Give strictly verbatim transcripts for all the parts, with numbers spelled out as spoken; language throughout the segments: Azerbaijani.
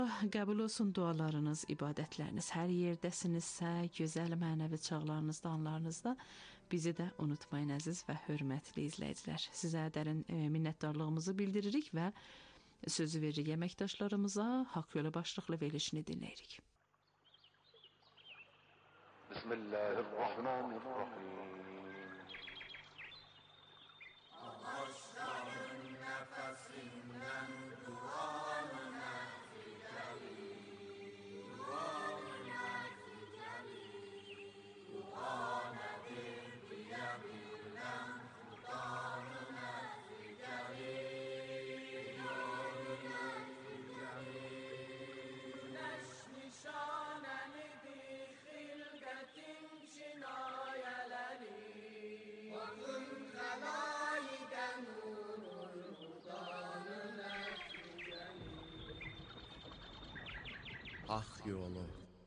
Qəbul olsun dualarınız, ibadətləriniz. Hər yerdəsinizsə, gözəl mənəvi çağlarınızda, anlarınızda bizi də unutmayın əziz və hörmətli izləyicilər. Sizə dərin e, minnətdarlığımızı bildiririk və sözü veririk əməkdaşlarımıza. Haqq yolu başlıqlı verilişini dinləyirik. Bismillahirrahmanirrahim. Ağaçların nefesinden duanına fidelim, duanına fidelim, dua nedir diyebilmem, Kur'an'ına fidelim, duanına fidelim. Güneş nişanenidir hilqetin çinayeleri, bakın خلایق نور الهدان نتیجه‌ای Hak yolu.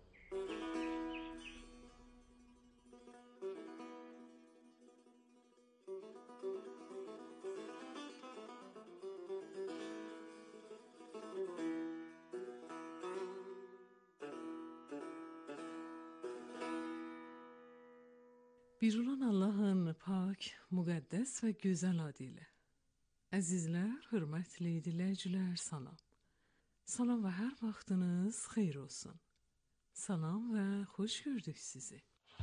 Bir olan Allahın pak, müqəddəs və gözəl adı ilə. Əzizlər, hörmətli dinləyicilər, salam. Salam və hər vaxtınız xeyir olsun. Salam və xoş gördük sizi.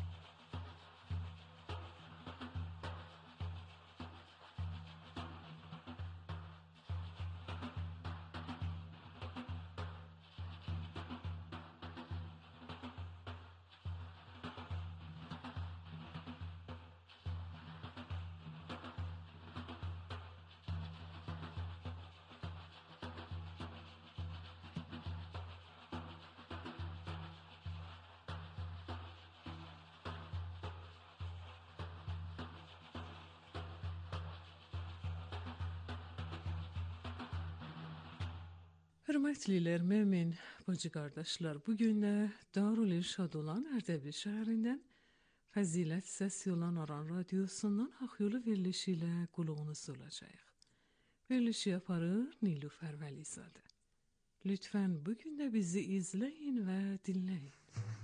Hörmətlilər, mömin bacı qardaşlar, bugün də Darül İrşad olan Ərdəbil şəhərindən Fəzilət səs yolan Aran radiosundan Haqq yolu verilişi ilə qulağınız olacağıq. Verilişi yaparır Nilüfər Vəlizadə. Lütfən bugün də bizi izləyin və dinləyin.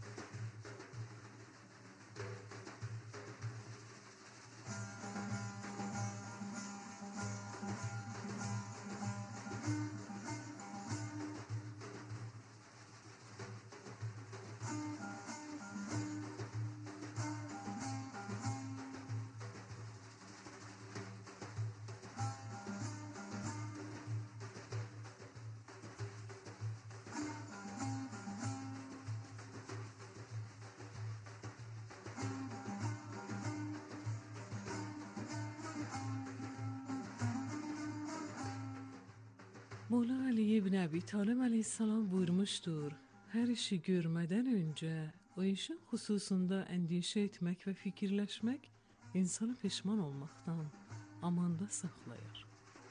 Mola Ali ibn Əbi Talib aleyhissalam buyurmuşdur, hər işi görmədən öncə o işin xüsusunda əndişə etmək və fikirləşmək insanı peşman olmaqdan amanda saxlayır.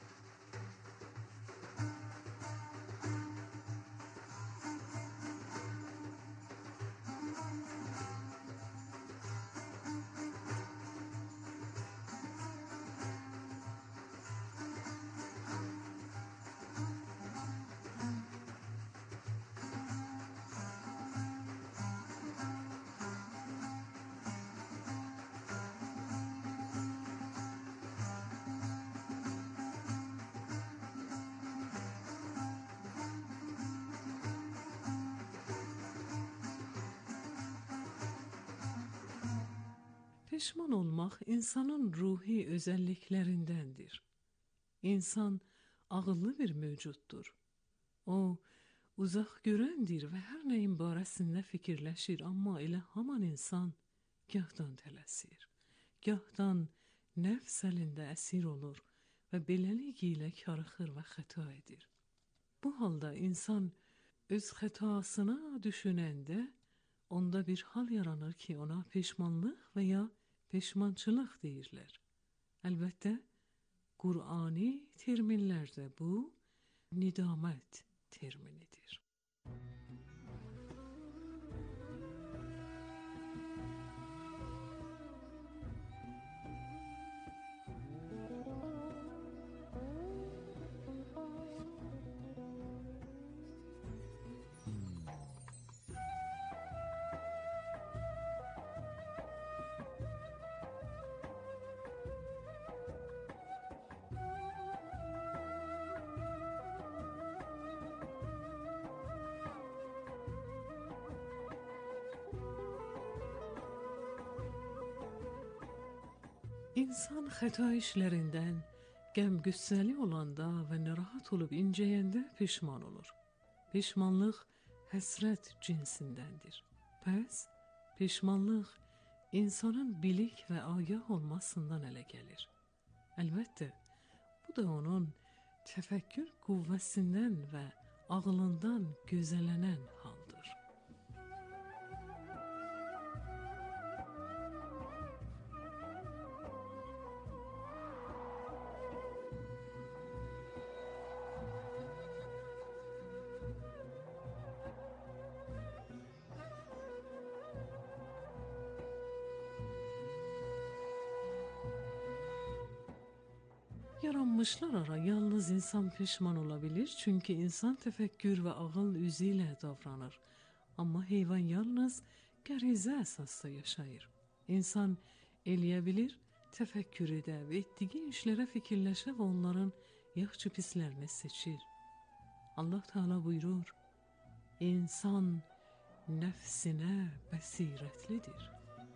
Peşman olmaq insanın ruhi özəlliklərindəndir. İnsan ağıllı bir mövcuddur. O, uzaq görəndir və hər nəyin barəsində fikirləşir, amma elə haman insan gahdan tələsir, gahdan nəfs əlində əsir olur və beləliklə ilə karıxır və xəta edir. Bu halda insan öz xətasına düşünəndə onda bir hal yaranır ki, ona peşmanlıq və ya peşmançılıq deyirlər. Əlbəttə, Qur'ani terminlərdə bu nidamət terminidir. İnsan xəta işlərindən, qəm-qüssəli olanda və narahat olub incəyəndə peşman olur. Peşmanlıq həsrət cinsindəndir. Pəs, peşmanlıq insanın bilik və agah olmasından ələ gəlir. Əlbəttə, bu da onun təfəkkür qüvvəsindən və ağlından gözələnən haldır. Yaranmışlar ara yalnız insan peşman olabilir, çünkü insan tefekkür ve ağıl üzüyle davranır. Amma heyvan yalnız qərizə əsasda yaşayır. İnsan eləyə bilir, tefekkür edə və etdiyi işlərə fikirləşə və onların yaxşı pislərini seçir. Allah Teala buyurur, insan nəfsinə bəsirətlidir.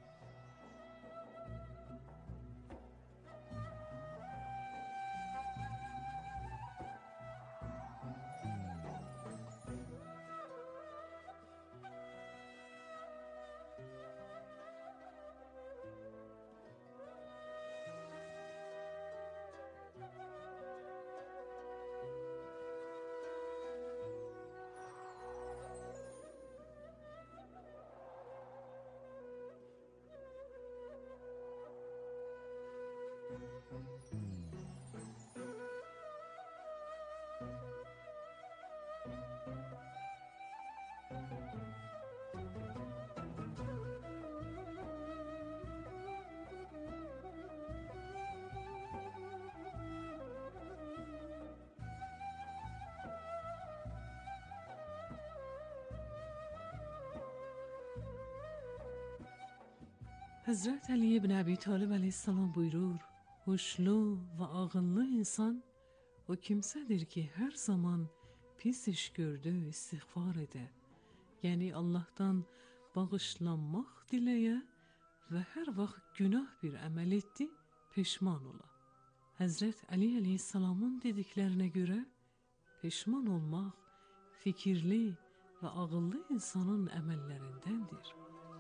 Hazret Ali ibn Abi Talib aleyhisselam buyurur, huşlu ve ağıllı insan o kimsedir ki her zaman pis iş gördü, istiğfar ede. Yani Allah'tan bağışlanmaq diləyə və hər vaxt günah bir əməl etdi, peşman ola. Hazret Ali aleyhisselamın dediklərinə görə peşman olmaq fikirli və ağıllı insanın əməllərindəndir.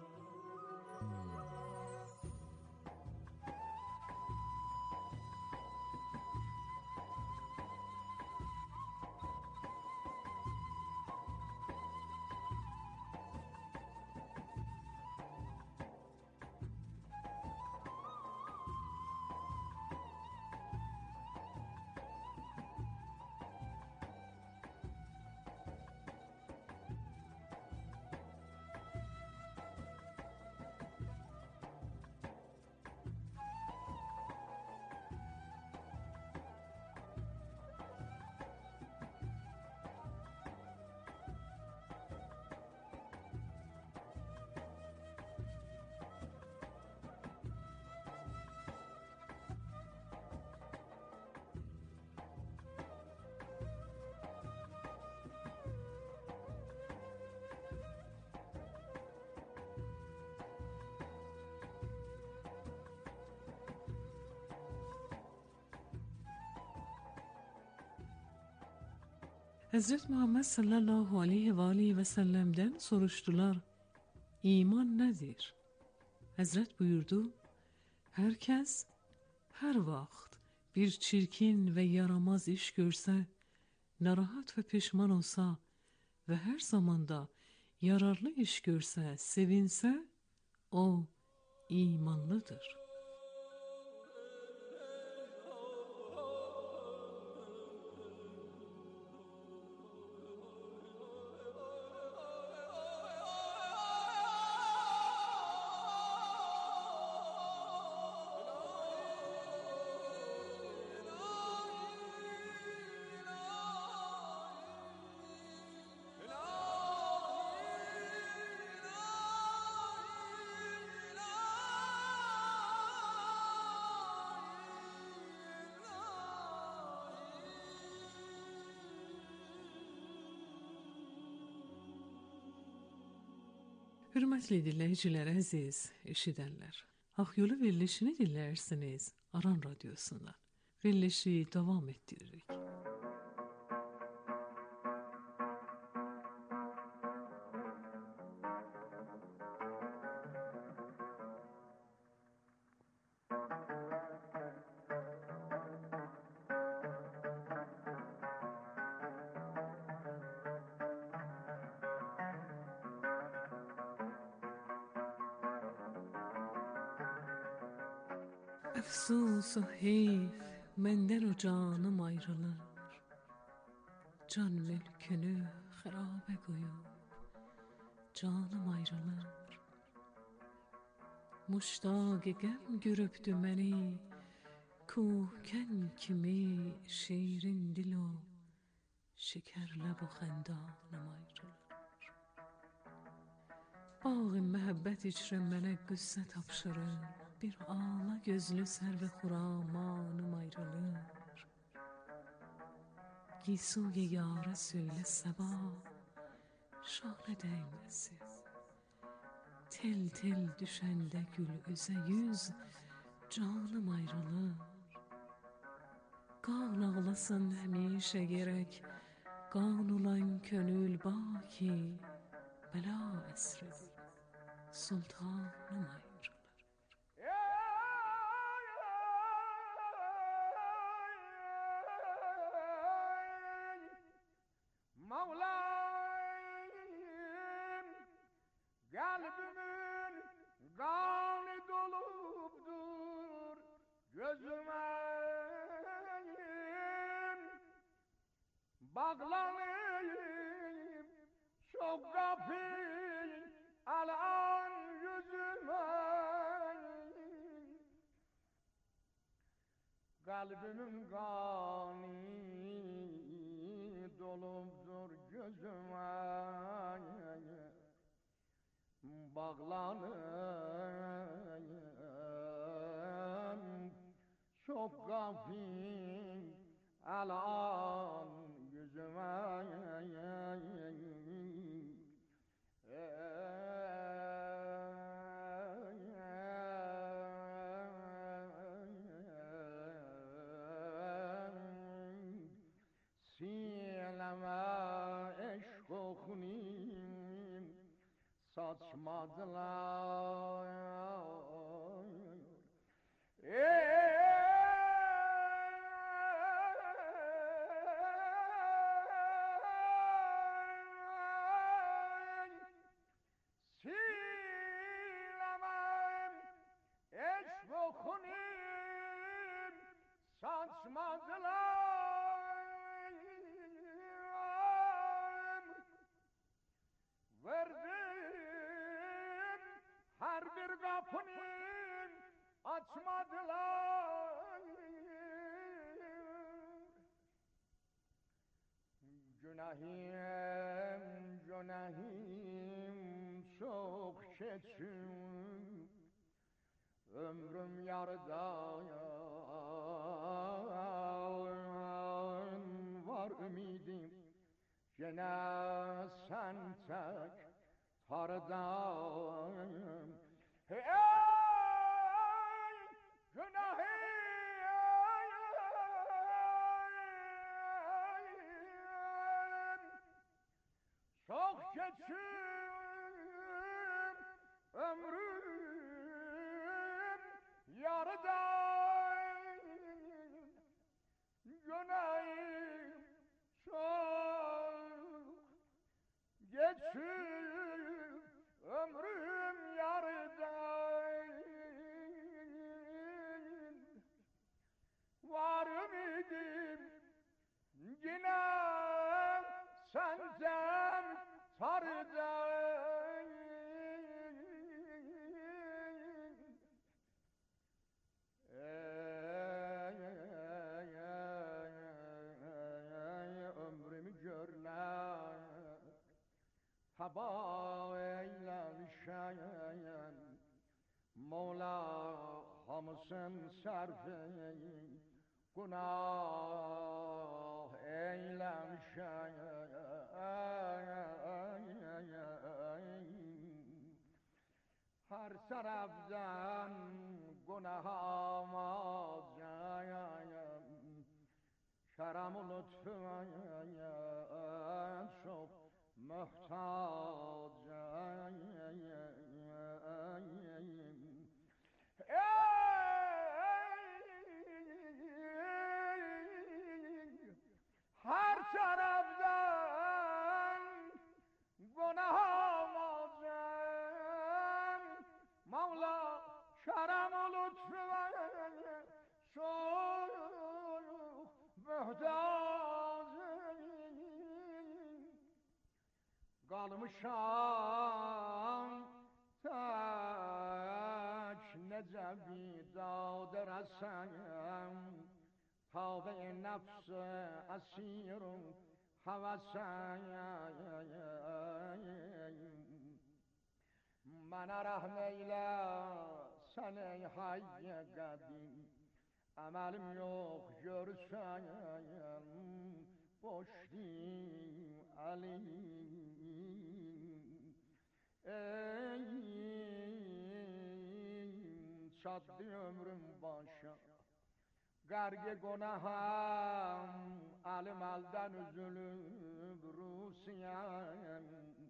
Hazret Muhammed sallallahu aleyhi ve aleyhi ve sellem'den soruştular, iman nedir? Hazret buyurdu, herkes her vaxt bir çirkin ve yaramaz iş görse, narahat ve pişman olsa ve her zamanda yararlı iş görse, sevinse, o imanlıdır. Hürmetli dinleyiciler, əziz eşidənlər. Akyolu verilişini dinlersiniz Aran Radyosu'ndan. Verilişi devam ettiririk. Efsus o heyf menden o canım ayrılır. Can mülkünü harabe koyup canım ayrılır. Muştaq gəm görübdü məni kohkən kimi şirin dil o şeker lab o xəndanım ayrılır. Bağı məhəbbət içrə mənə qüssə tapşırır. Bir ağla gözlü serve huramanım ayrılır. Giysuye yâre söyle sabah şale değmesin. Tel tel düşende gül üze yüz canım ayrılır. Kan ağlasın hemişe gerek, kan olan könül baki bela esri sultanım ayrılır. Mevlam kalbimin kanı dolupdur gözüme bağlanayım çok gafil alan yüzüme kalbimin kanı dolupdur gözüme bağlanayım çok gafil alan yüzüme Sileme eşk okunim saçmadılar Ey Silemem eşk okunim saçmadılar Verdim her bir kapını açmadılar Günahim, günahim çok keçim Ömrüm yarıda var ümidim Gene sen tek tardan Hey günahim Çok geçim ömrüm yarıdan Günahim çok geçim ömrüm yarıdan Var ümidim yine senden tardan Ömrümü görme heba eylemişen Mola hamısın serfin günah eylemişen Her taraftan گناه آماجم کرم و لطف شو محتاجم هر طرفدن گناه آماجم مولا کرم و لطف شو محتاجم قالmışam tak necebi dağda rasayım tabe nefse asirum havasayım bana rahmeyle sen ey hayye kadim amelim yok görseyim boş değil alim ey çattı ömrüm başa garge günahım alim aldan üzülüp rusiyem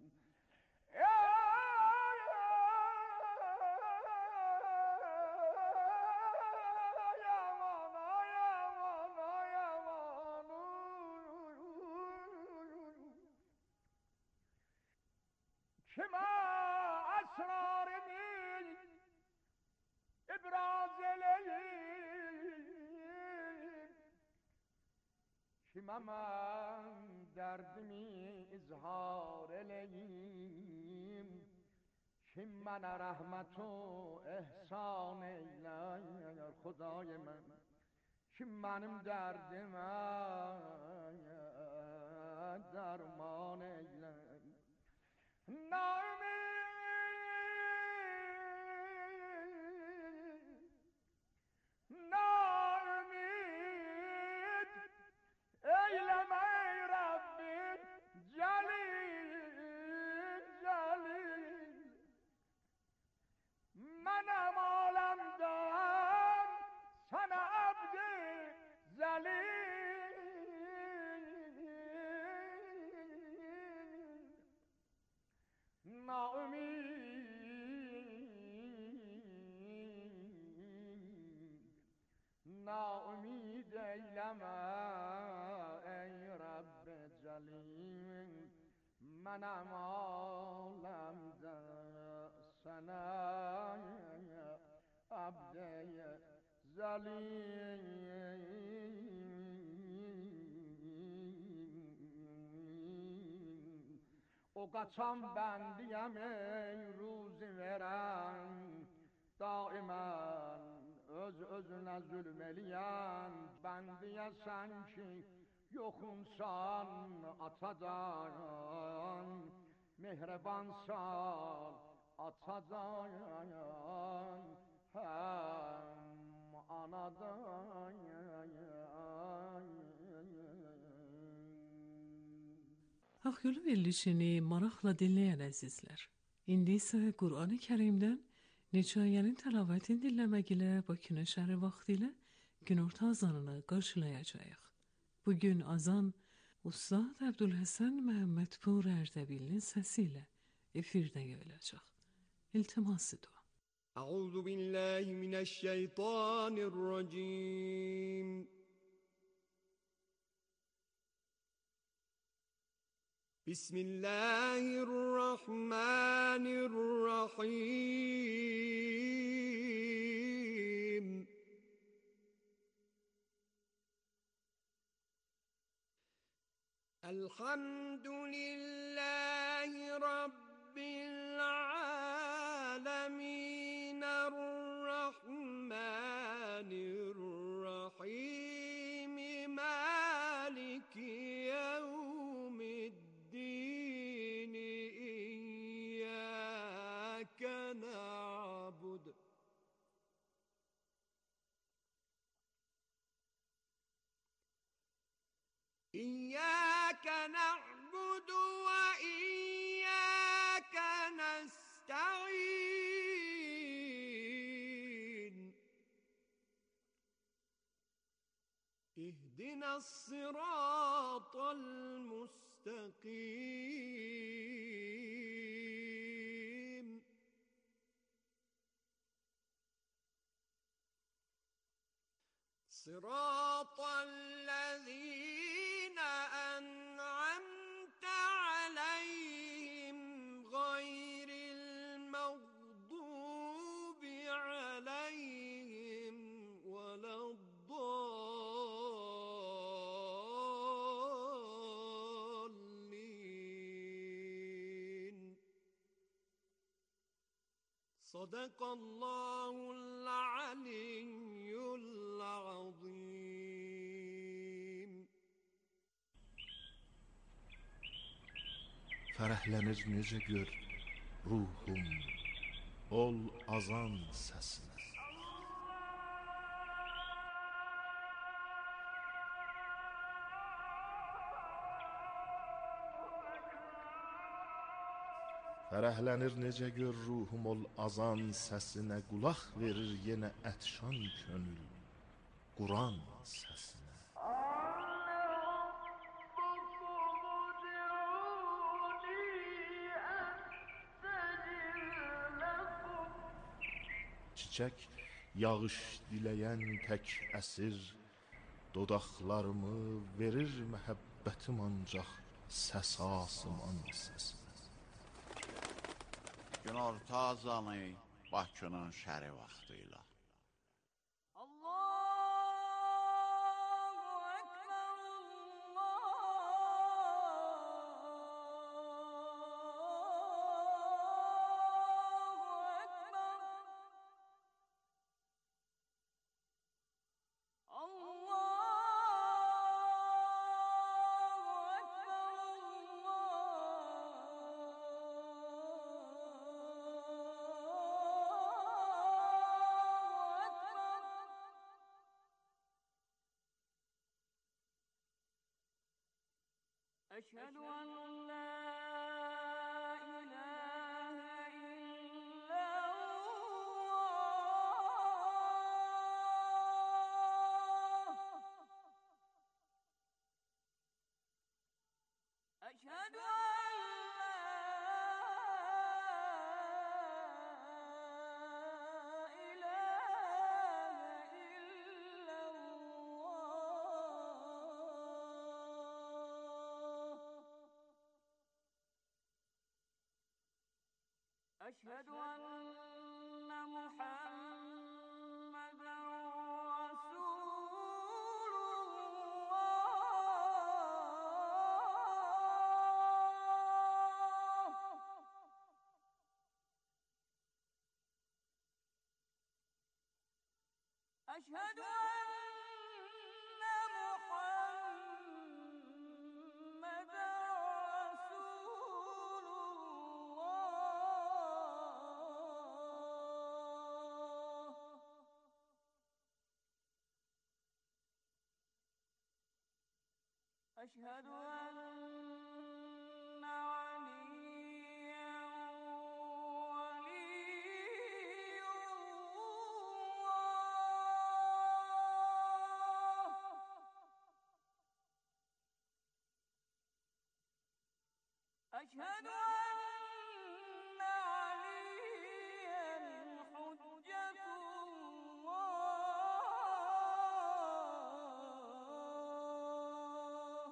kime esrarımı ibraz eleyim kime ben derdimi izhar eleyim kim bana rahmet و احسان eyler خدای من kim benim derdime derman eyler naümid naümid eyleme ey Rabbi celil celil menem alemden sana abdi zelil naümid naümid eyleme ey Rabbi celil menem alemde sana abdi zelil o kaçan bendiyem ey ruzi veren daimen öz özüne zulmeleyen bendiye sen ki yokunsan atadan mehrebansan atadan hem anadan Ahyolu verilişini maraqla dinleyen əzizlər. İndi isə Qur'an-ı Kərimdən neçə ayənin təlavətini dinləmək ilə Bakı nəşəri vaxtı ilə günorta azanını qarşılayacağıq. Bugün azan Ustad Əbdülhəsən Məhəmmədpur Ərdəbilinin səsi ilə efirdə yayılacaq. İltiması dua. Əuzu billahi minəşşeytanirracim. Bismillahirrahmanirrahim. Elhamdülillahi Rabbil alemin. Errahmanirrahim. Maliki yevmiddin. İyyâke na'bud. İyyâke na'budu ve اهدنا الصراط المستقيم صراط الذين أنعمت عليهم غير المغضوب عليهم ولا الضالين صدق الله العلي العظيم. Fərəhlənir necə gör ruhum ol azan səsinə. Fərəhlənir necə gör ruhum ol azan səsinə, qulaq verir yenə ətşan könül Quran səsinə. Çiçək yağış diləyən tək əsir dodaqlarımı verir məhəbbətim ancaq səs asıman səsinə. Günorta azanı Bakının şəri vaxtıyla. أشهد أن لا إله إلا الله أشهد أن أشهد أن محمدًا رسول الله أشهد أن محمدًا رسول أشهد أن عليا ولي الله أشهد أن عليا حجة الله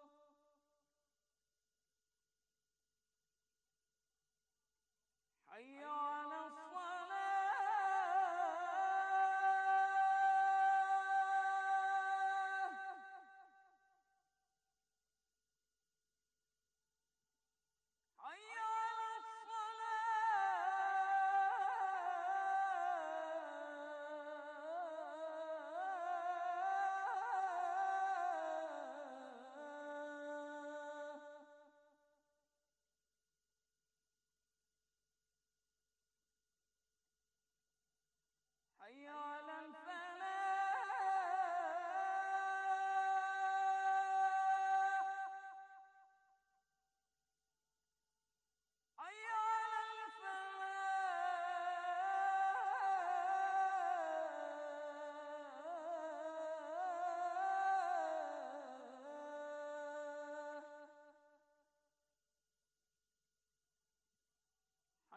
حي على الصلاة حي على الصلاة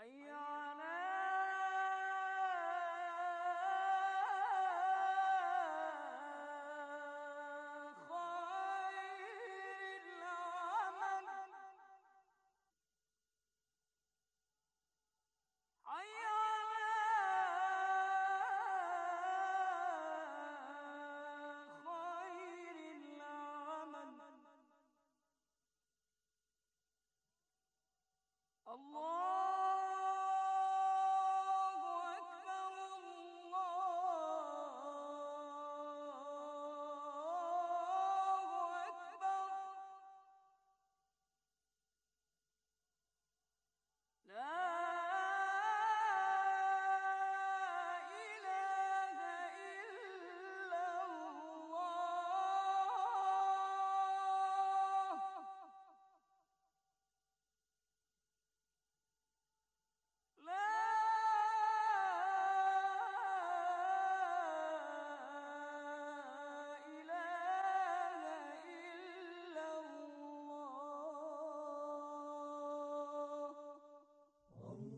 حي على خير العمل حي على خير العمل الله أكبر الله أكبر لا إله إلا الله لا إله إلا الله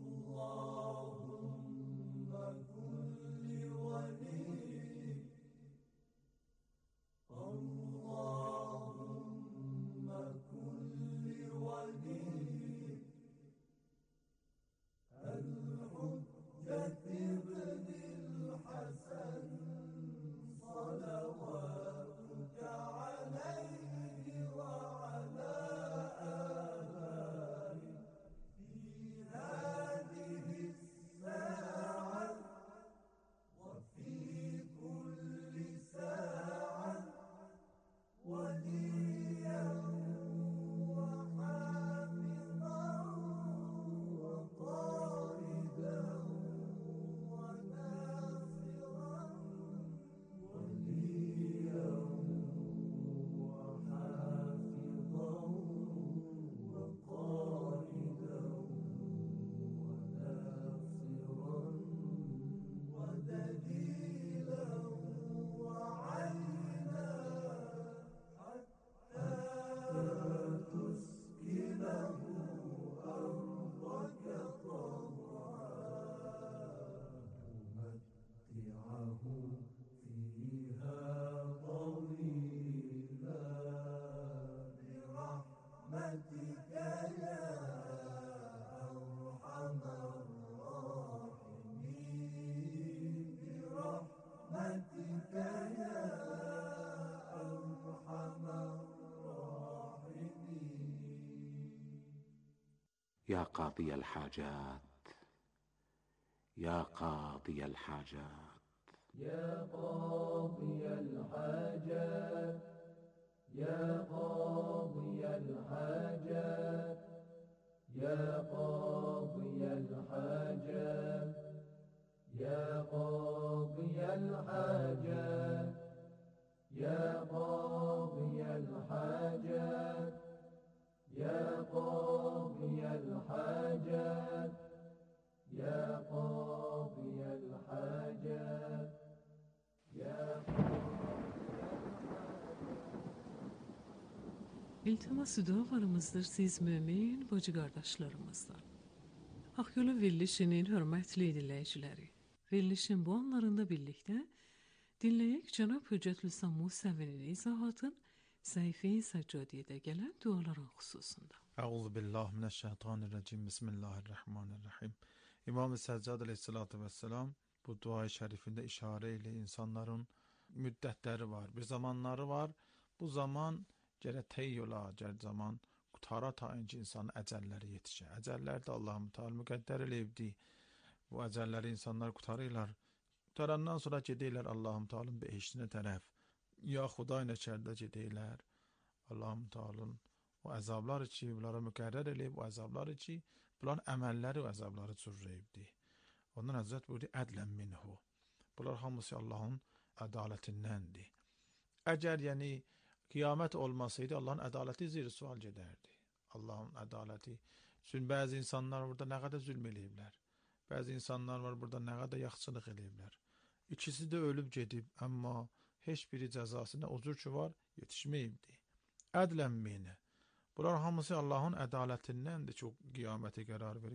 يا قاضي الحاجات يا قاضي الحاجات يا قاضي الحاجات يا قاضي الحاجات يا قاضي الحاجات يا قاضي الحاجات يا قاضي الحاجات يا قاضي الحاجات يا قاضي الحاجات يا İltimas dualarımızdır siz mümin bacı qardaşlarımızdan. Akyolu Verilişinin hörmətli dinləyiciləri. Verilişin bu anlarında birlikdə dinləyək Cənab Hüccətül Sammu Səvinin izahatın səhifə-i səccadiyyədə gələn duaların xüsusunda. Euzu billahi mineşşeytanirracim. Bismillahirrahmanirrahim. İmam-ı Səccad aleyhissalatu vesselam bu dua-i şərifində işarə ilə insanların müddətləri var, bir zamanları var. Bu zaman gərək tey ola, gərək zaman qutara tayinci insanın əcəlləri yetişə. Əcəllər də Allah-u Teala müqəddər eləyibdi. Bu əcəlləri insanlar qutarırlar. Qutarandan sonra gedəylər Allah-u Teala'nın behiştinə tərəf. Ya Xuday nəçərdə gedəylər. Allah-u Teala'nın o əzablar içi bunlara müqərrər eləyib, o əzablar içi bunların əməlləri o əzabları cürrəyibdi. Ondan Həzrət buyurdu, ədlən minhu. Bunlar hamısı Allah'ın ədalətindəndir. Əgər yəni qiyamət olmasaydı Allah'ın ədaləti zir sual gedərdi. Allah'ın ədaləti. Çünki bəzi insanlar burada nə qədər zülm eləyiblər. Bəzi insanlar var burada nə qədər yaxşılıq eləyiblər. İkisi də ölüb gedib, amma heç biri cəzasına ucur ki var, yetişməyibdi. Ədlən minə. Bunlar hamısı Allah'ın ədalətindəndir ki, o qiyaməti qərar verib.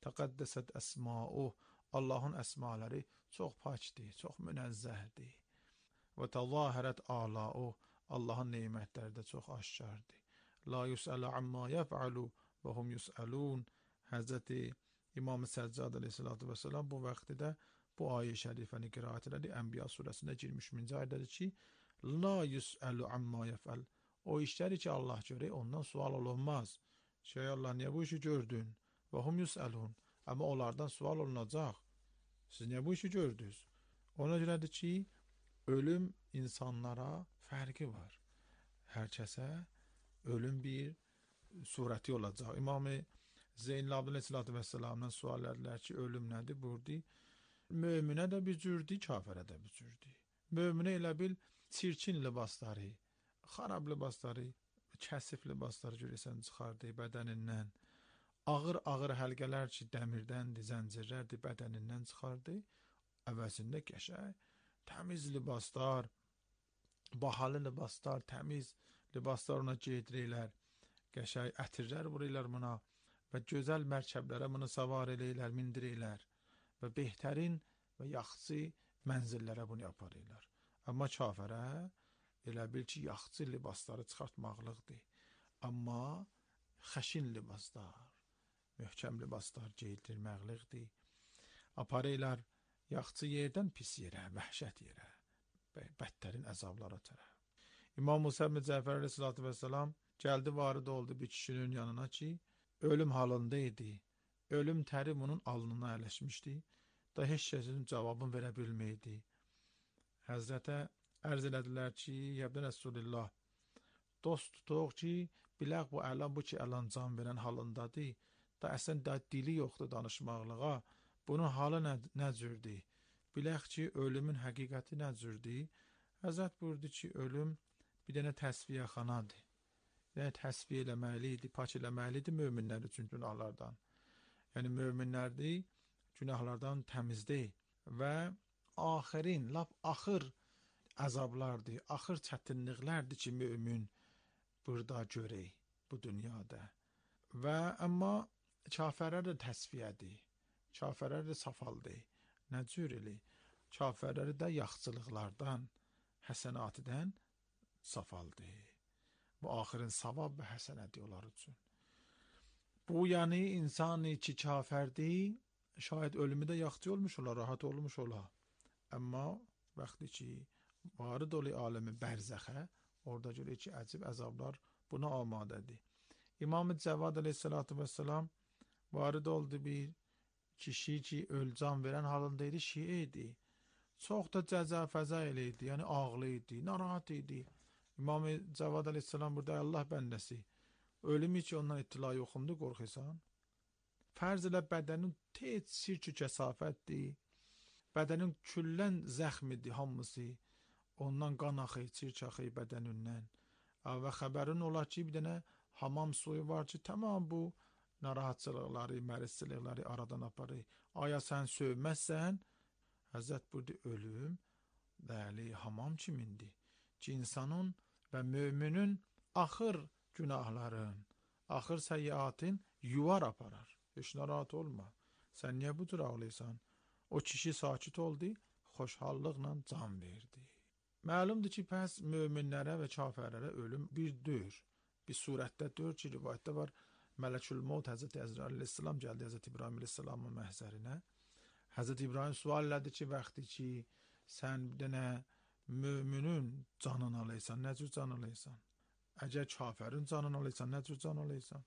Təqəddəsət əsmauh. Allahın əsmaları çox pakdır, çox münəzzəhdir. Və təzahərət alauh. Allahın nemətləri də çox aşkardır. La yus'alu amma yef'alu və hum yus'alun. Həzrəti İmam Səccad əleyhissalatu vesselam bu vaxtda bu ayə şərifəni qiraət elədi. Ənbiya surəsində iyirmi üçüncü ayədir ki, la yus'alu amma yef'al. O işləri ki Allah görür, ondan sual olunmaz. Şey Allah, niyə bu işi gördün? Və hum yus'alun. Amma onlardan sual olunacaq. Siz niyə bu işi gördünüz? Ona görədir ki, ölüm insanlara fərqi var. Hər kəsə ölüm bir surəti olacaq. İmam-ı Zeynəl əleyhissalatu vesselamdan sual edilər ki, ölüm nədir? Burdi möminə də bir cürdür, kafirə də bir cürdür. Möminə elə bil çirkin libasları, xarab libasları, kəsif libasları görürsən çıxardı bədənindən. Ağır-ağır həlqələr ki, dəmirdəndir, zəncirlərdir, bədənindən çıxardı. Əvəzində qəşəng, təmiz libaslar, bahalı libaslar, təmiz libaslar ona geydirirlər. Qəşəng ətirlər vururlar buna və gözəl mərkəblərə bunu savar eləyirlər, mindirirlər və behtərin və yaxşı mənzillərə bunu yaparırlar. Amma kafirə elə bil ki, yaxşı libasları çıxartmaqlıqdır. Amma xəşin libaslar, möhkəm libaslar geydirməkliqdir. Aparırlar yaxşı yerdən pis yerə, vəhşət yerə, bədtərin əzablara tərəf. İmam Musa ibn Cəfər əleyhissalatu vesselam gəldi, varid oldu bir kişinin yanına ki, ölüm halında idi. Ölüm təri bunun alnına ələşmişdi. Da heç kəsin cavabını verə bilməydi. Həzrətə ərz elədilər ki, yəbdən Rəsulillah, dost tutuq ki, bilək bu əlan bu ki, əlan can verən halındadır. Da əsən da dili yoxdur danışmaqlığa. Bunun halı nə, nə cürdür? Bilək ki, ölümün həqiqəti nə cürdür? Həzrət buyurdu ki, ölüm bir dənə təsviyə xanadır. Bir dənə təsviyə eləməliydi, pak eləməliydi möminlər üçün günahlardan. Yəni, möminlərdir, günahlardan təmizdir və axirin, lap axır əzablardır, axır çətinliklərdir ki, mömin burada görək, bu dünyada. Və amma kafirlər də təsviyədir, kafirlər də safaldır. Nə cür elə? Kafirlər də yaxçılıqlardan, həsənatidən safaldır. Bu axirin savab və həsənədir onlar üçün. Bu yəni insanı ki kafirdir, şayət ölümü də yaxçı olmuş olar, rahat olmuş olar. Amma vaxtı ki varid olu aləmi bərzəxə, orada görək ki, əcib əzablar buna amadədir. İmam-ı Cəvad əleyhissalatu vesselam varid oldu bir kişi ki, ölcan verən halındaydı, şiə idi. Çox da cəzə-fəzə eləydi, yəni ağlı idi, narahat idi. İmam-ı Cəvad əleyhissalam burada Allah bəndəsi, ölümü ki ondan ittila yoxundu, qorxusan. Fərz elə bədənin tez sirk-ü kəsafətdir, bədənin küllən zəxmidir hamısı, ondan qan axı, sirk axı bədənindən. Və xəbərin olar ki, bir dənə hamam suyu var ki, tamam bu narahatçılıqları, mərizçilikləri aradan aparır. Aya sən sövməzsən, Həzrət burada ölüm, bəli, hamam kimindir? Ki, insanın və müminin axır günahların, axır səyyatın yuvar aparar. Heç narahat olma. Sən niyə bu cür ağlayırsan? O kişi sakit oldu, xoşhallıqla can verdi. Məlumdur ki, pəs möminlərə və kafirlərə ölüm bir dör. Bir surətdə dör ki, rivayətdə var. Mələkül Mevt Həzrəti Əzrail əleyhissalam gəldi Həzrəti İbrahim əleyhissalamın məhzərinə. Həzrəti İbrahim sual elədi ki, vaxtı ki, sən bir dənə müminin canını alaysan, nə cür can alaysan? Əgər kafirin canını alaysan, nə cür can alaysan?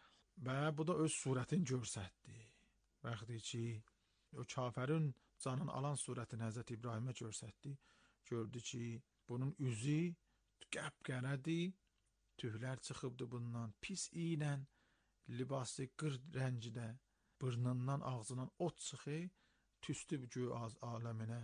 Və bu da öz surətini görsətdi. Vaxtı ki, o kafirin canını alan surətini Həzrəti İbrahimə görsətdi. Gördü ki, bunun üzü qəpqərədir, tühlər çıxıbdı bundan, pis ilə, libası qır rəngidə, burnundan, ağzından ot çıxır, tüstü göy aləminə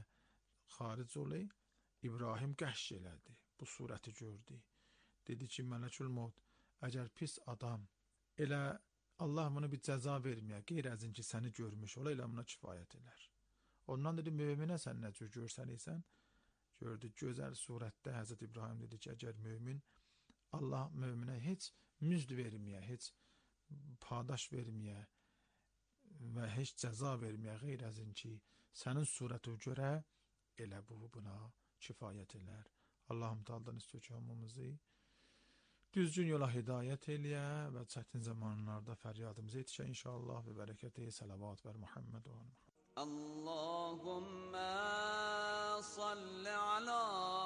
xaric olur. İbrahim qəşş elədi, bu surəti gördü. Dedi ki, Mələkül Mevt, əgər pis adam, elə Allah bunu bir cəza verməyə, qeyr-əzin ki, səni görmüş ola, elə buna kifayət elər. Ondan dedi, möminə sən nə cür görsəniysən? Gördü, gözəl surətdə Həzrət İbrahim dedi ki, əgər mömin, Allah möminə heç müzd verməyə, heç padaş verməyə və heç cəza verməyə qeyr əzin ki, sənin surəti görə elə bu buna kifayət elər. Allahım Teala'dan istiyor ki hamımızı düzgün yola hidayət eləyə və çətin zamanlarda fəryadımıza yetişə inşallah və bərəkəti salavat ver Muhammed və Muhammed. Allahümme salli ala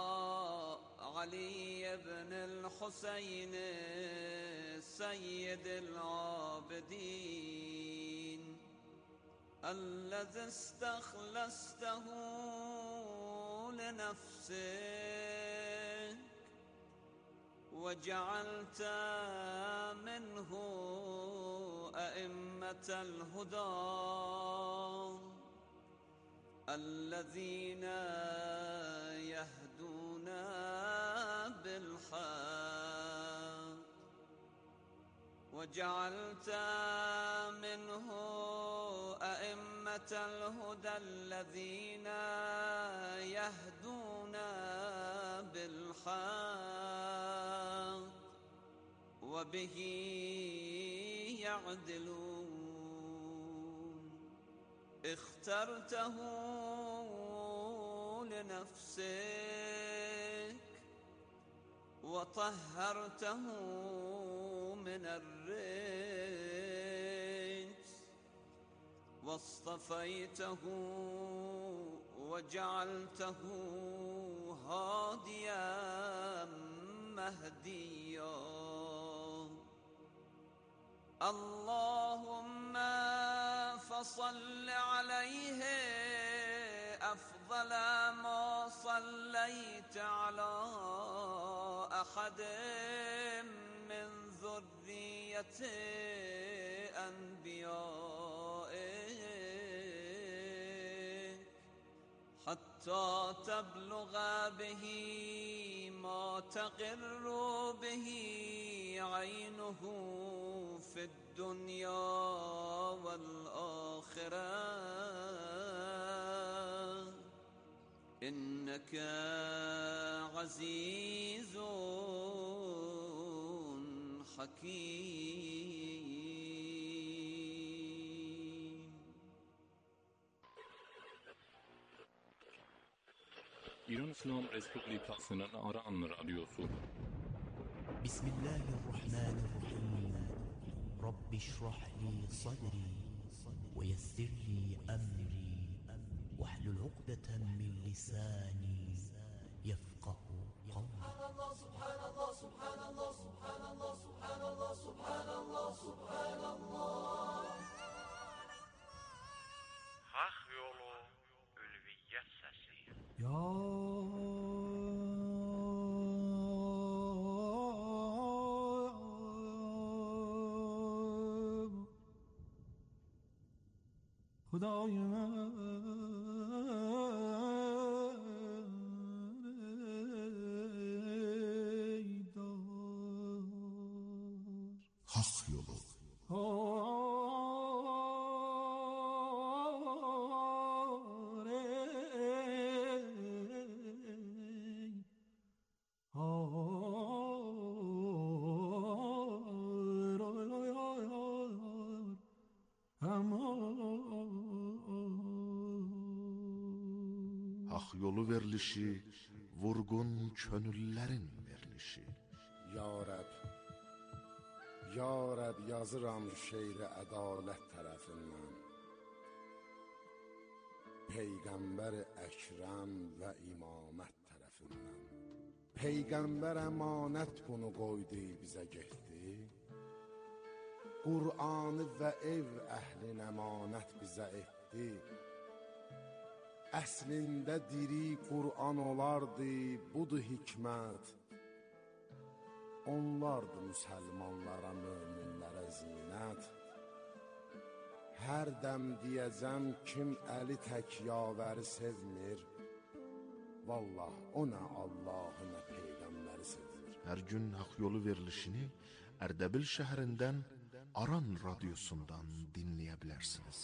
Ali ibn Hüseyin Seyyidil Abidin الذي استخلصته لنفسك وجعلت منه أئمة الهدى الذين يهدون بالحق وجعلت منه أئمة الهدى الذين يهدون بالحق وبه يعدلون اخترته لنفسك وطهرته من الرجس واصطفيته وجعلته هاديا مهديا اللهم فصل عليه أفضل ما صليت على أحد من ذرية أنبيائك حتى تبلغ به ما تقر به عينه في الدنيا والآخرة إنك عزيز حكيم. İran İslam Respublikasının Aran Radyosu. Bismillahirrahmanirrahim. Rabbi şrah li sadri ve yessir li emri ve hlul ukdeten min lisani yefkahu kavli. Subhanallah, subhanallah, subhanallah, subhanallah, subhanallah, subhanallah. Hak yolu ülviyyət səsi. Ya خدای من Hak yolu. Hak yolu verilişi, vurgun könüllerin verilişi. Ya Rəb, Ya Rəb yazıram şeiri ədalət tərəfindən. Peyğəmbər Əkrəm və imamət tərəfindən. Peyğəmbər əmanət bunu qoydu bizə getdi. Qur'anı və ev əhlin əmanət bizə etdi. Əslində diri Qur'an olardı, budur hikmət. Onlardı müsəlmanlara, möminlərə zinət. Hər dəm deyəcəm kim əli tək yavəri sevmir. Vallah o nə Allahı nə Peyğəmbəri sevmir. Hər gün hak yolu verilişini Ərdəbil şəhərindən Aran radyosundan dinləyə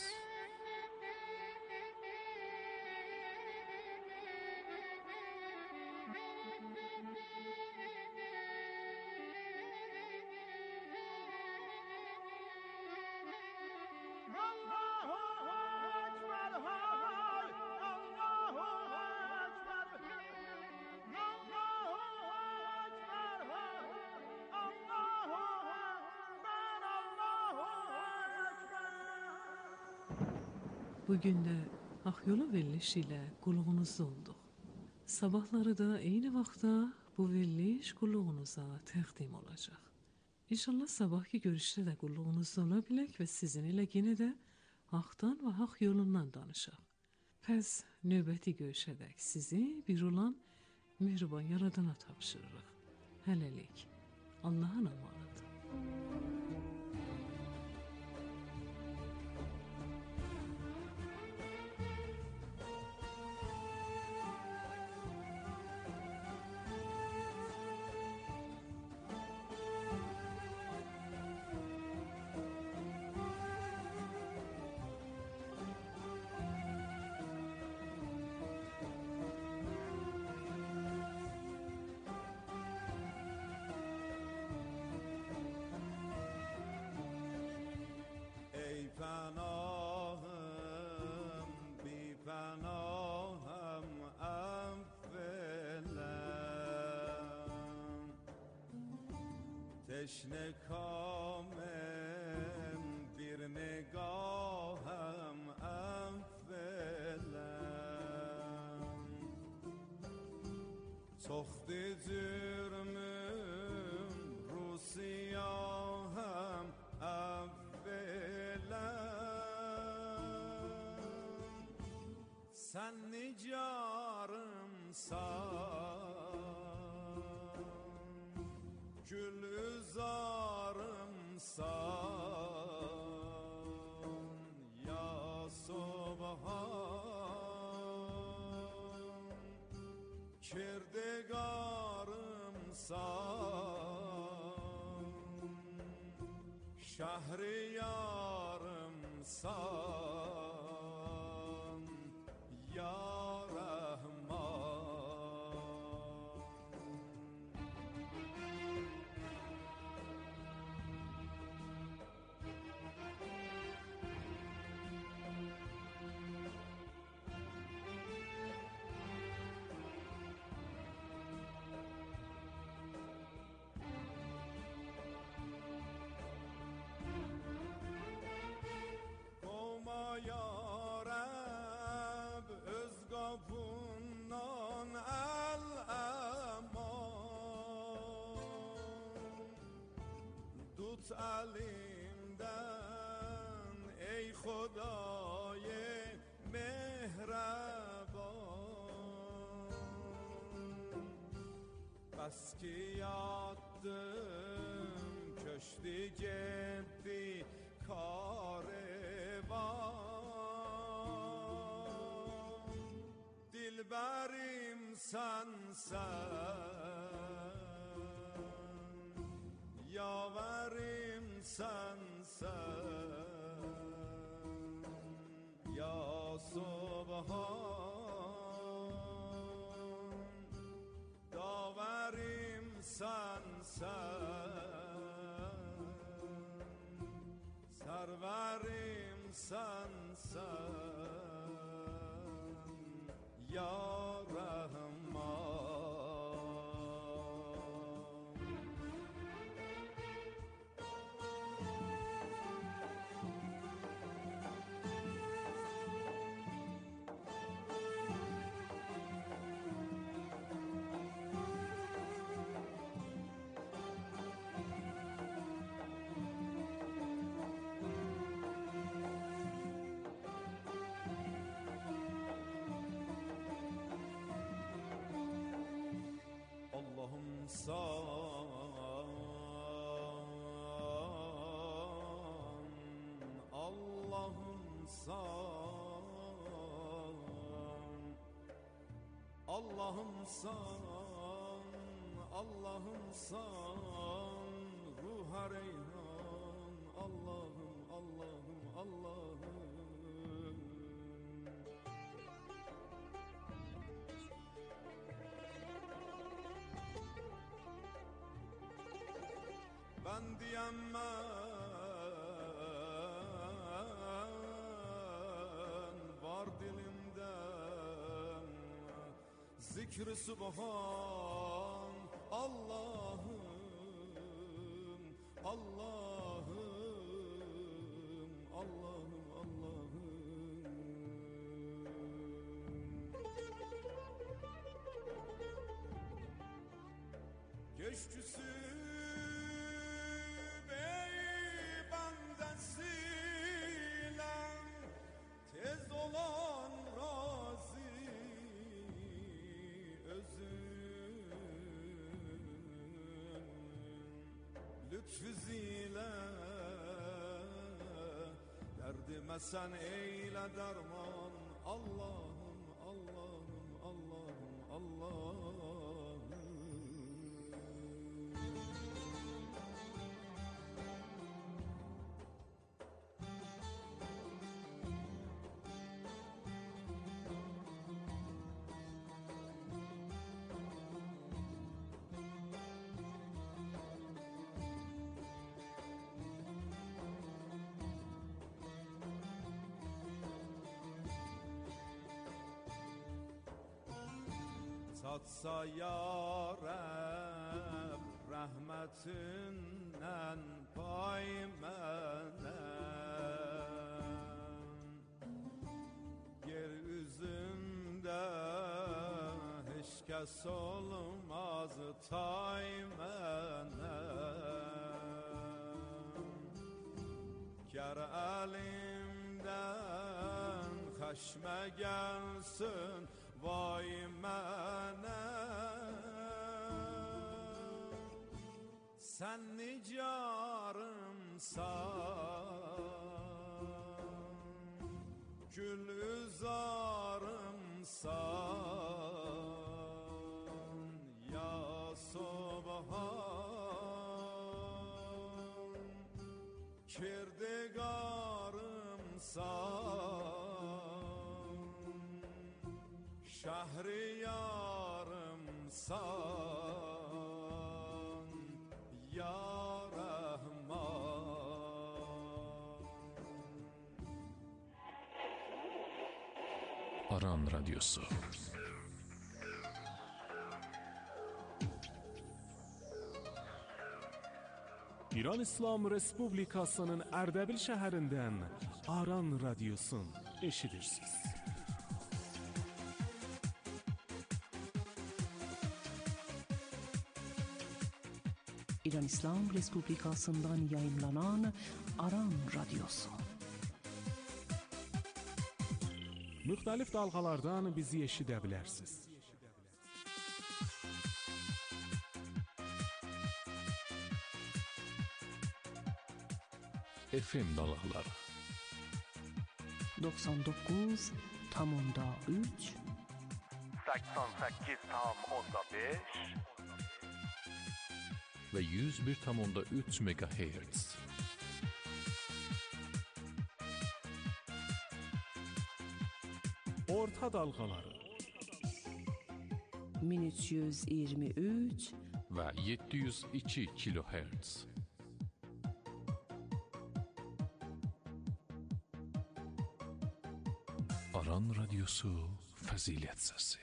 bilərsiniz. Bugün də Haq Yolu verilişi ilə qulluğunuzda olduq. Sabahları da eyni vaxtda bu veriliş qulluğunuza təqdim olacaq. İnşallah sabahki görüşdə də qulluğunuzda ola bilək və sizin ilə yenə də haqdan və haq yolundan danışaq. Pəs növbəti görüşədək sizi bir olan mehriban yaradana tapşırırıq. Hələlik. Allah'a emanet. پناهم بی پناهم اولم تشنه کامم بیر نگاهم اولم تخت جرمم رو سیاهم sen nicarımsan, gülzarımsan ya Subhan, kirdegarımsan, şehriyarımsan ya علیمدن ای خدای مهربان بس که یادم کشتی جدی کاروان دلبریم سنسن یاوریم سنسن یا سبحان داوریم سنسن سروریم سنسن یا رحمان صان اللهم صان اللهم صان اللهم صان روح ریحان اللهم اللهم اللهم بندیم من var dilimden zikr subhan Allah'ım Allah'ım Allah'ım Allah'ım Müşküsü bey bandesiyle tez olan razı özün lütfüzile derdime sen eyle derman Allah'ım Allah'ım Allah'ım Allah'ım. Tatsa ya Rab rahmetinden pay menem yer üzümde hiç kes olmaz tay menem ger elimden haşme gelsin vay mənəm sen nicarımsan gül üzarımsan ya Subhan kirdigarımsan şehriyarımsan ya Rahman. Aran Radyosu. İran İslam Respublikasının Ərdəbil şəhərindən Aran Radyosun eşidirsiniz. İran İslam Respublikasından yayınlanan Aran Radyosu. Müxtəlif dalğalardan bizi eşidə bilərsiniz. F M dalğaları doksan dokuz tam onda üç seksen sekiz tam onda beş ve yüz bir tam onda üç megahertz. Orta dalğaları min üç yüz iyirmi üç ve yedi yüz iki kilohertz. Aran Radyosu Fazilet Sesi.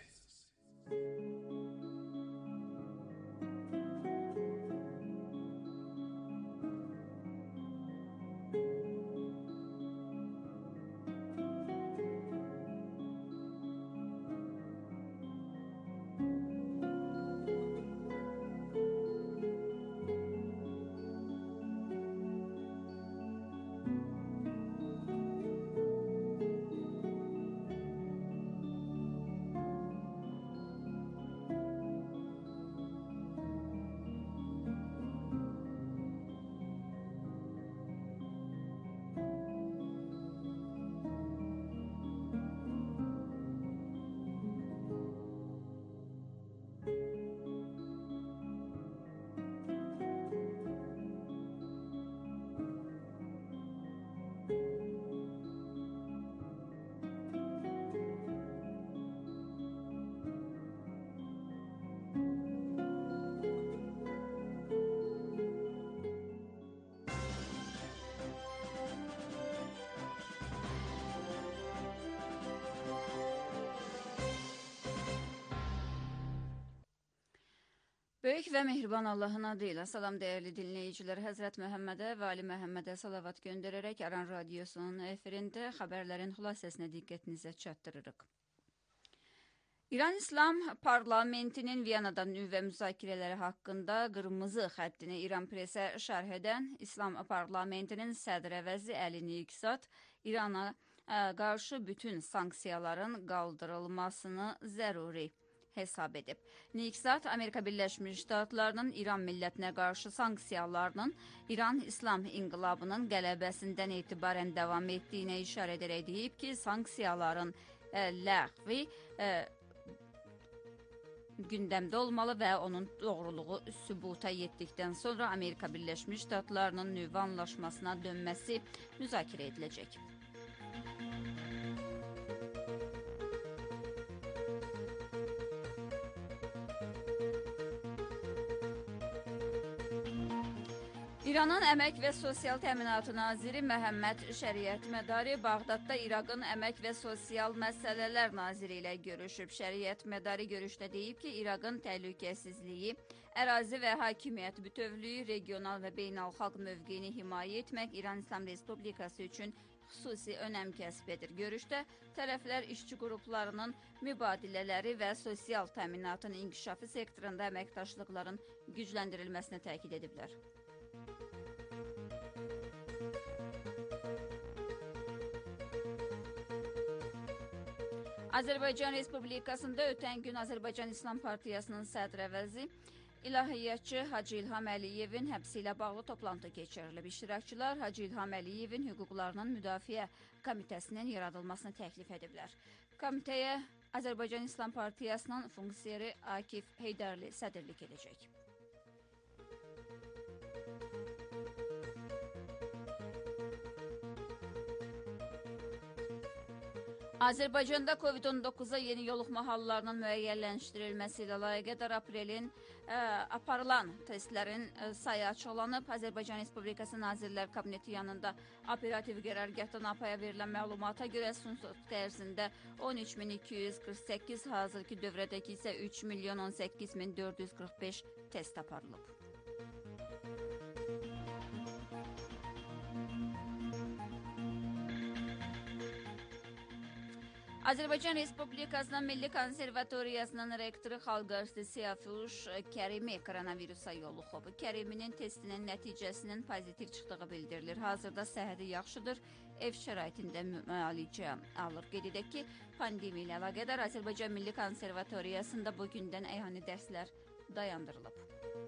Böyük və mehriban Allahın adıyla salam değerli dinleyiciler. Həzrət Məhəmmədə və Ali Məhəmmədə salavat göndərərək Aran Radyosunun efirində xəbərlərin xülasəsinə diqqətinizə çatdırırıq. İran İslam Parlamentinin Viyana'da nüvə müzakirələri haqqında qırmızı xəttini İran presə şərh edən İslam Parlamentinin sədr əvəzi Əli Niksat İrana ə, qarşı bütün sanksiyaların qaldırılmasını zəruri hesab edib. Niksat, Amerika Birləşmiş Ştatlarının İran millətinə qarşı sanksiyalarının İran İslam inqilabının qələbəsindən etibarən davam etdiyinə işarə edərək deyib ki, sanksiyaların ə, ləğvi ə, gündəmdə olmalı və onun doğruluğu sübuta yetdikdən sonra Amerika Birləşmiş Ştatlarının nüvə anlaşmasına dönməsi müzakirə ediləcək. İranın Əmək və Sosial Təminatı Naziri Məhəmməd Şəriət Mədari Bağdadda İraqın Əmək və Sosial Məsələlər Naziri ilə görüşüb. Şəriət Mədari görüşdə deyib ki, İraqın təhlükəsizliyi, ərazi və hakimiyyət bütövlüyü, regional və beynəlxalq mövqeyini himayə etmək İran İslam Respublikası üçün xüsusi önəm kəsb edir. Görüşdə tərəflər işçi qruplarının mübadilələri və sosial təminatın inkişafı sektorunda əməkdaşlıqların gücləndirilməsini təkid ediblər. Azərbaycan Respublikasında ötən gün Azərbaycan İslam Partiyasının sədr əvəzi İlahiyyatçı Hacı İlham Əliyevin həbsi ilə bağlı toplantı keçirilib. İştirakçılar Hacı İlham Əliyevin hüquqlarının müdafiə komitəsinin yaradılmasını təklif ediblər. Komitəyə Azərbaycan İslam Partiyasının funksiyeri Akif Heydərli sədrlik edəcək. Azərbaycanda Covid on doqquza yeni yoluxma hallarının müəyyənləşdirilməsi ilə əlaqədar aprelin ə, aparılan testlərin ə, sayı açıqlanıb. Azərbaycan Respublikası Nazirlər Kabineti yanında operativ qərargahdan APAya verilən məlumata görə son sutq ərzində on üç min iki yüz qırx səkkiz, hazırki dövrədəki isə üç milyon on səkkiz min dörd yüz qırx beş test aparılıb. Azərbaycan Respublikasının Milli Konservatoriyasının rektoru xalq artisti Siyafuş Kərimi koronavirusa yoluxub. Kəriminin testinin nəticəsinin pozitiv çıxdığı bildirilir. Hazırda səhhəti yaxşıdır, ev şəraitində müalicə alır. Qeyd edək ki, pandemiya ilə əlaqədar Azərbaycan Milli Konservatoriyasında bu gündən əyani dərslər dayandırılıb.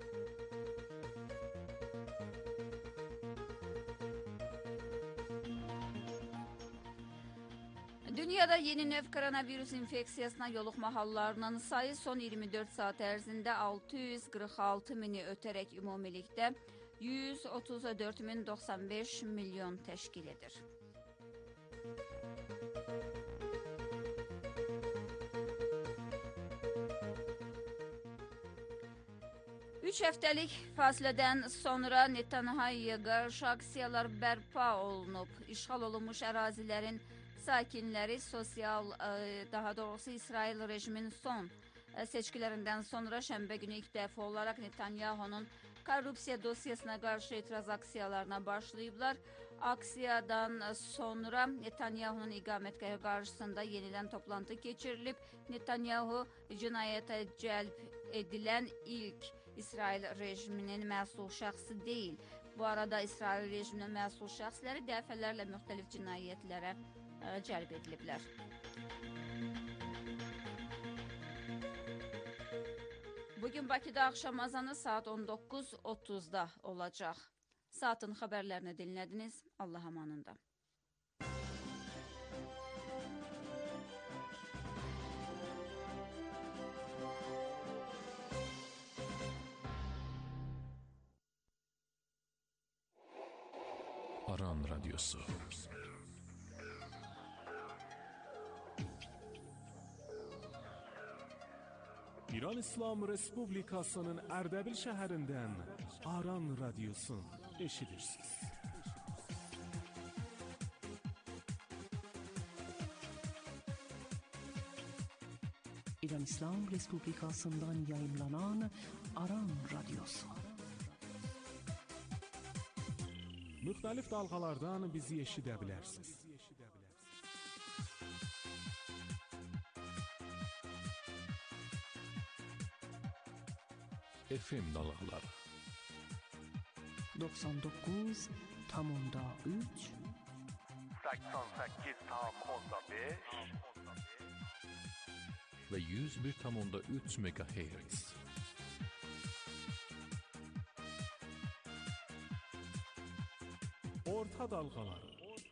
Dünyada yeni növ koronavirus infeksiyasına yoluxma hallarının sayı son iyirmi dörd saat ərzində altı yüz qırx altı mini ötərək ümumilikdə yüz otuz dörd min doxsan beş milyon təşkil edir. Üç həftəlik fasilədən sonra Netanyahu'ya qarşı aksiyalar bərpa olunub. İşğal olunmuş ərazilərin sakinləri sosial, daha doğrusu İsrail rejiminin son seçkilərindən sonra şənbə günü ilk dəfə olaraq Netanyahu'nun korrupsiya dosyasına qarşı etiraz aksiyalarına başlayıblar. Aksiyadan sonra Netanyahu'nun iqamətgahı qarşısında yenilən toplantı keçirilib. Netanyahu cinayətə cəlb edilən ilk İsrail rejiminin məsul şəxsi deyil. Bu arada İsrail rejiminin məsul şəxsləri dəfələrlə müxtəlif cinayətlərə cəlb ediliblər. Bugün Bakıda axşam azanı saat on doqquz otuzda olacaq. Saatın xəbərlərini dinlədiniz. Allah amanında. Aran Radyosu. İran İslam Respublikasının Ərdəbil şəhərindən Aran Radyosun eşidirsiniz. İran İslam Respublikasından yayımlanan Aran Radyosu. Müxtəlif dalğalardan bizi eşidə bilərsiniz. F M dalğaları. doksan doqquz tam onda üç səksən səkkiz tam onda beş və yüz bir tam onda üç megahertz. Orta dalğaları.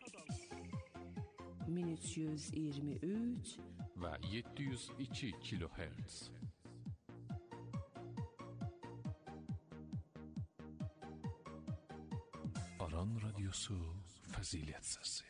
min üç yüz iyirmi üç və yeddi yüz iki kilohertz. Aran Radyosu Fəzilət Səsi.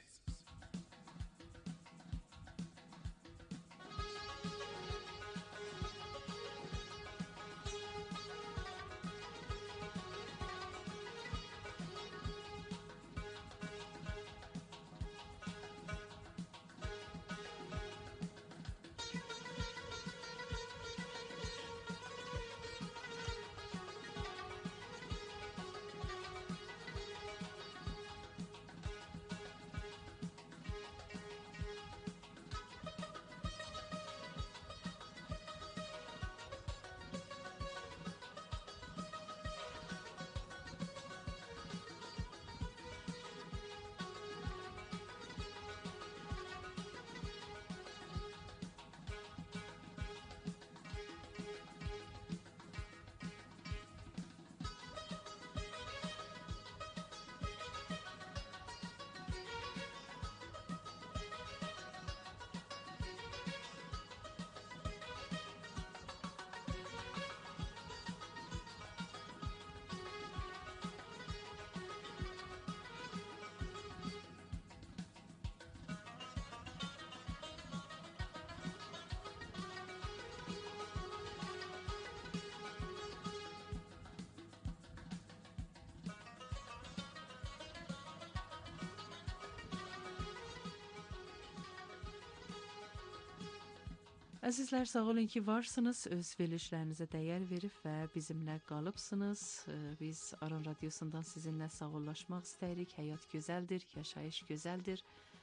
Əzizlər, sağ olun ki, varsınız, öz verilişlərinizə dəyər verib və bizimlə qalıbsınız. Biz Aran Radyosundan sizinlə sağollaşmaq istəyirik. Həyat gözəldir, yaşayış gözəldir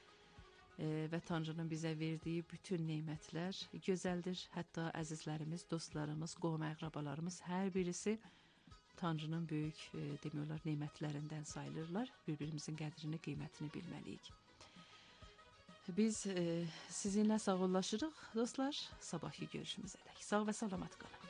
və Tanrının bizə verdiyi bütün nemətlər gözəldir. Hətta əzizlərimiz, dostlarımız, qohum əqrabalarımız hər birisi Tanrının böyük demək olar nemətlərindən sayılırlar. Bir-birimizin qədrini, qiymətini bilməliyik. Biz e, sizinlə sağollaşırıq dostlar. Sabahki görüşümüzə dək. Sağ və salamat qalın.